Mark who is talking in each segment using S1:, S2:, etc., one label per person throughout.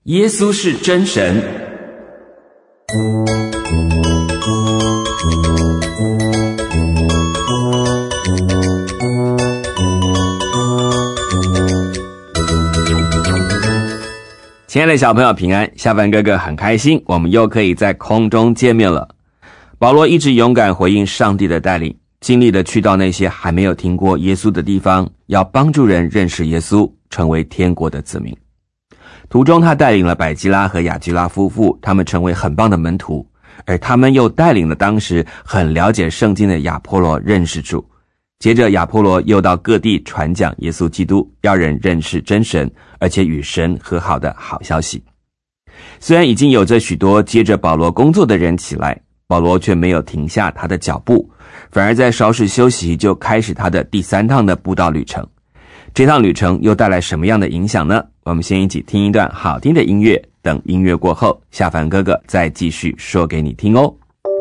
S1: 耶稣是真神。亲爱的小朋友平安，下凡哥哥很开心，我们又可以在空中见面了。保罗一直勇敢回应上帝的带领，尽力的去到那些还没有听过耶稣的地方，要帮助人认识耶稣，成为天国的子民。途中他带领了百基拉和雅基拉夫妇，他们成为很棒的门徒，而他们又带领了当时很了解圣经的亚波罗认识主。接着亚波罗又到各地传讲耶稣基督，要人认识真神，而且与神和好的好消息。虽然已经有着许多接着保罗工作的人起来，保罗却没有停下他的脚步，反而在稍事休息就开始他的第3趟的布道旅程。这趟旅程又带来什么样的影响呢？我们先一起听一段好听的音乐，等音乐过后，下凡哥哥再继续说给你听哦。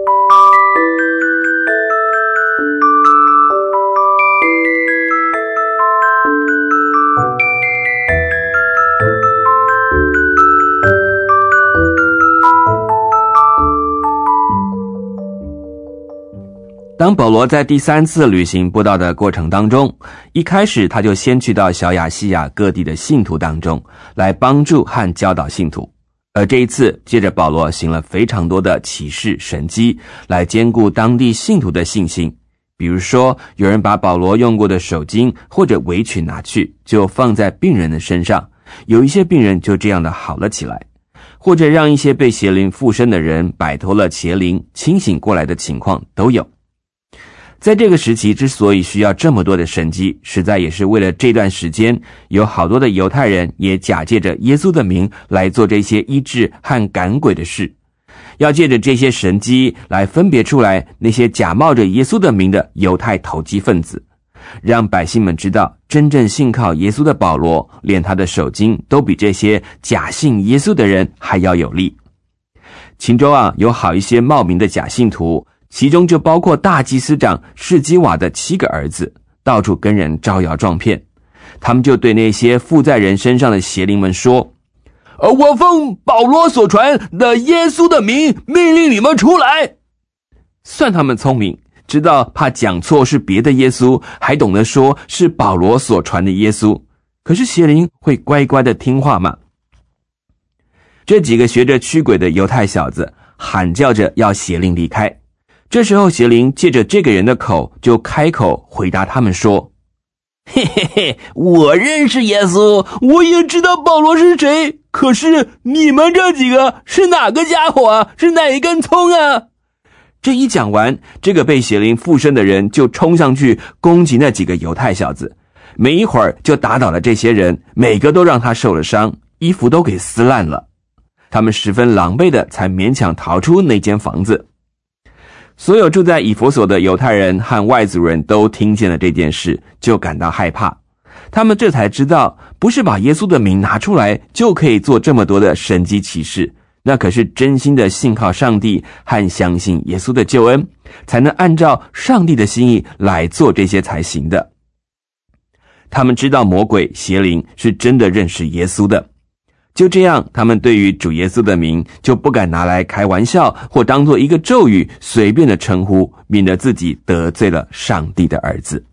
S1: 当保罗在第3次旅行布道的过程当中，一开始他就先去到小亚细亚各地的信徒当中，来帮助和教导信徒。而这一次，接着保罗行了非常多的奇事神迹，来兼顾当地信徒的信心。比如说，有人把保罗用过的手巾或者围裙拿去，就放在病人的身上，有一些病人就这样的好了起来。或者让一些被邪灵附身的人摆脱了邪灵，清醒过来的情况都有。在这个时期之所以需要这么多的神迹，实在也是为了这段时间有好多的犹太人也假借着耶稣的名来做这些医治和赶鬼的事，要借着这些神迹来分别出来那些假冒着耶稣的名的犹太投机分子，让百姓们知道真正信靠耶稣的保罗，连他的手巾都比这些假信耶稣的人还要有力。其中有好一些冒名的假信徒，其中就包括大祭司长士基瓦的7个儿子，到处跟人招摇撞骗。他们就对那些附在人身上的邪灵们说，我奉保罗所传的耶稣的名命令你们出来。算他们聪明，知道怕讲错是别的耶稣，还懂得说是保罗所传的耶稣。可是邪灵会乖乖的听话吗？这几个学着驱鬼的犹太小子喊叫着要邪灵离开。这时候邪灵借着这个人的口就开口回答他们说，嘿嘿嘿，我认识耶稣，我也知道保罗是谁，可是你们这几个是哪个家伙啊？是哪一根葱啊？这一讲完，这个被邪灵附身的人就冲上去攻击那几个犹太小子，没一会儿就打倒了这些人，每个都让他受了伤，衣服都给撕烂了。他们十分狼狈的才勉强逃出那间房子。所有住在以弗所的犹太人和外族人都听见了这件事，就感到害怕。他们这才知道，不是把耶稣的名拿出来就可以做这么多的神迹奇事，那可是真心的信靠上帝和相信耶稣的救恩，才能按照上帝的心意来做这些才行的。他们知道魔鬼邪灵是真的认识耶稣的，就这样，他们对于主耶稣的名就不敢拿来开玩笑，或当作一个咒语随便的称呼，免得自己得罪了上帝的儿子。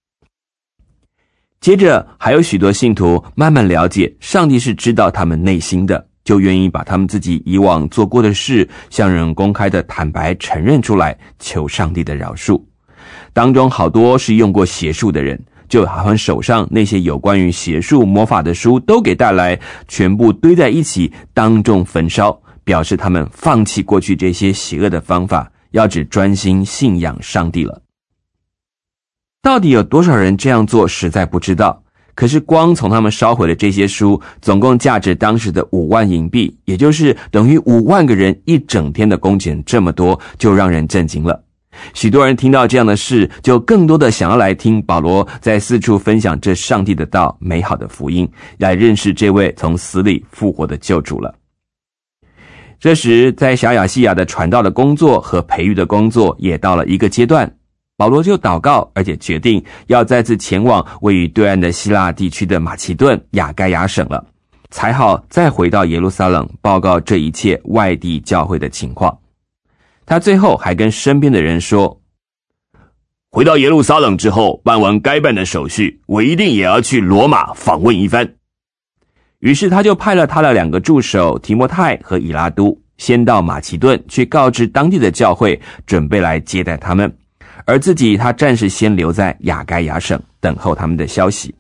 S1: 接着还有许多信徒慢慢了解上帝是知道他们内心的，就愿意把他们自己以往做过的事向人公开的坦白承认出来，求上帝的饶恕。当中好多是用过邪术的人，就好像手上那些有关于邪术魔法的书都给带来，全部堆在一起当众焚烧，表示他们放弃过去这些邪恶的方法，要只专心信仰上帝了。到底有多少人这样做实在不知道，可是光从他们烧毁的这些书，总共价值当时的5万银币，也就是等于5万个人一整天的工钱，这么多就让人震惊了。许多人听到这样的事，就更多的想要来听保罗在四处分享这上帝的道，美好的福音，来认识这位从死里复活的救主了。这时在小亚细亚的传道的工作和培育的工作也到了一个阶段，保罗就祷告，而且决定要再次前往位于对岸的希腊地区的马其顿、亚该亚省了。 才好再回到耶路撒冷报告这一切外地教会的情况。他最后还跟身边的人说，
S2: 回到耶路撒冷之后，办完该办的手续，我一定也要去罗马访问一番。
S1: 于是他就派了他的2个助手提摩太和以拉都先到马其顿去告知当地的教会，准备来接待他们，而自己他暂时先留在亚该亚省等候他们的消息。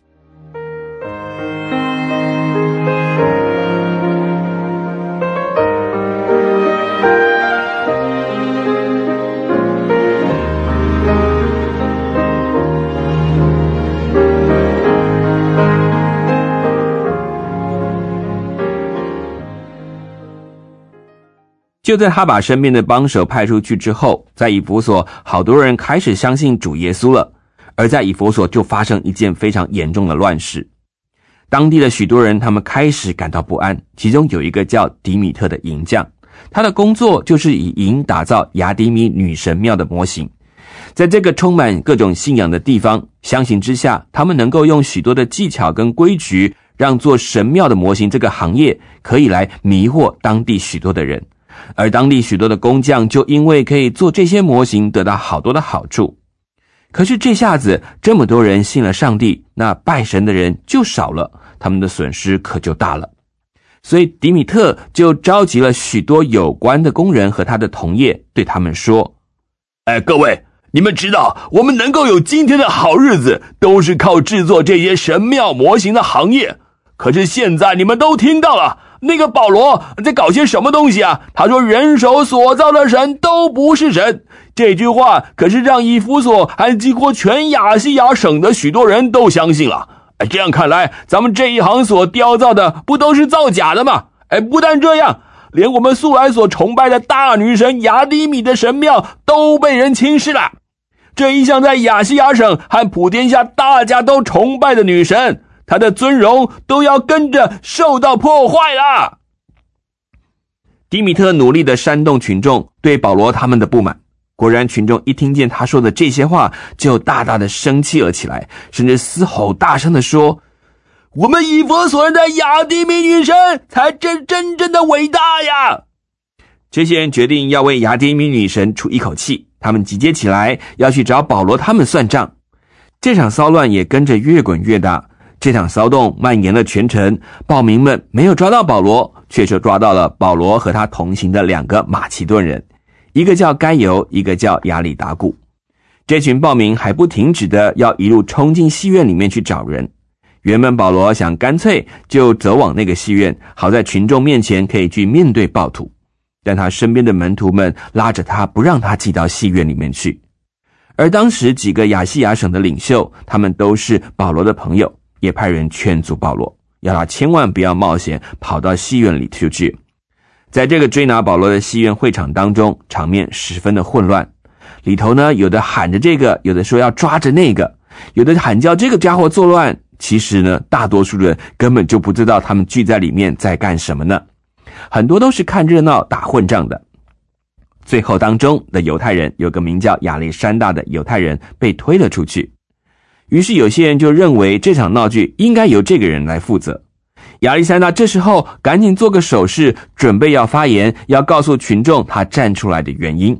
S1: 就在他把身边的帮手派出去之后，在以弗所好多人开始相信主耶稣了，而在以弗所就发生一件非常严重的乱事。当地的许多人他们开始感到不安，其中有一个叫迪米特的银匠，他的工作就是以银打造雅典米女神庙的模型。在这个充满各种信仰的地方，相形之下，他们能够用许多的技巧跟规矩，让做神庙的模型这个行业可以来迷惑当地许多的人。而当地许多的工匠就因为可以做这些模型得到好多的好处。可是这下子这么多人信了上帝，那拜神的人就少了，他们的损失可就大了。所以迪米特就召集了许多有关的工人和他的同业，对他们说，
S2: 各位，你们知道我们能够有今天的好日子，都是靠制作这些神庙模型的行业。可是现在你们都听到了，那个保罗在搞些什么东西啊？他说人手所造的神都不是神。这句话可是让以弗所和几乎全亚细亚省的许多人都相信了。这样看来，咱们这一行所雕造的不都是造假的吗？不但这样，连我们素来所崇拜的大女神雅典米的神庙都被人轻视了。这一向在亚细亚省和普天下大家都崇拜的女神，他的尊荣都要跟着受到破坏了。
S1: 迪米特努力地煽动群众对保罗他们的不满，果然群众一听见他说的这些话，就大大的生气了起来，甚至嘶吼大声地说，
S2: 我们以弗所人的雅典米女神才真正的伟大呀！
S1: 这些人决定要为雅典米女神出一口气，他们集结起来要去找保罗他们算账。这场骚乱也跟着越滚越大，这场骚动蔓延了全城，暴民们没有抓到保罗，却是抓到了保罗和他同行的2个马其顿人，一个叫该犹，一个叫亚里达古。这群暴民还不停止的要一路冲进戏院里面去找人。原本保罗想干脆就走往那个戏院，好在群众面前可以去面对暴徒，但他身边的门徒们拉着他，不让他进到戏院里面去。而当时几个亚细亚省的领袖，他们都是保罗的朋友，也派人劝阻保罗，要他千万不要冒险跑到戏院里去。在这个追拿保罗的戏院会场当中，场面十分的混乱，里头呢有的喊着这个，有的说要抓着那个，有的喊叫这个家伙作乱，其实呢大多数人根本就不知道他们聚在里面在干什么呢，很多都是看热闹打混账的。最后当中的犹太人，有个名叫亚历山大的犹太人被推了出去，于是有些人就认为这场闹剧应该由这个人来负责。亚历山大这时候赶紧做个手势，准备要发言，要告诉群众他站出来的原因。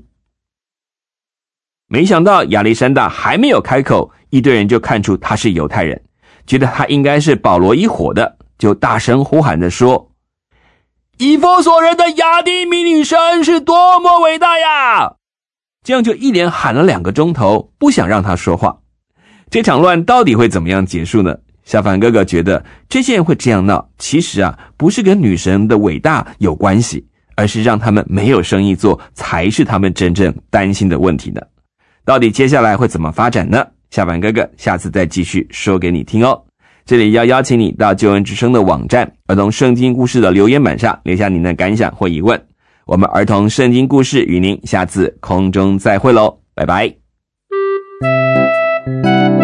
S1: 没想到亚历山大还没有开口，一堆人就看出他是犹太人，觉得他应该是保罗一伙的，就大声呼喊着说，以弗所人的雅典米女神是多么伟大呀！这样就一连喊了2个钟头，不想让他说话。这场乱到底会怎么样结束呢？小凡哥哥觉得这些人会这样闹，其实不是跟女神的伟大有关系，而是让他们没有生意做，才是他们真正担心的问题呢。到底接下来会怎么发展呢？小凡哥哥下次再继续说给你听哦。这里要邀请你到救恩之声的网站儿童圣经故事的留言板上留下您的感想或疑问。我们儿童圣经故事与您下次空中再会咯，拜拜。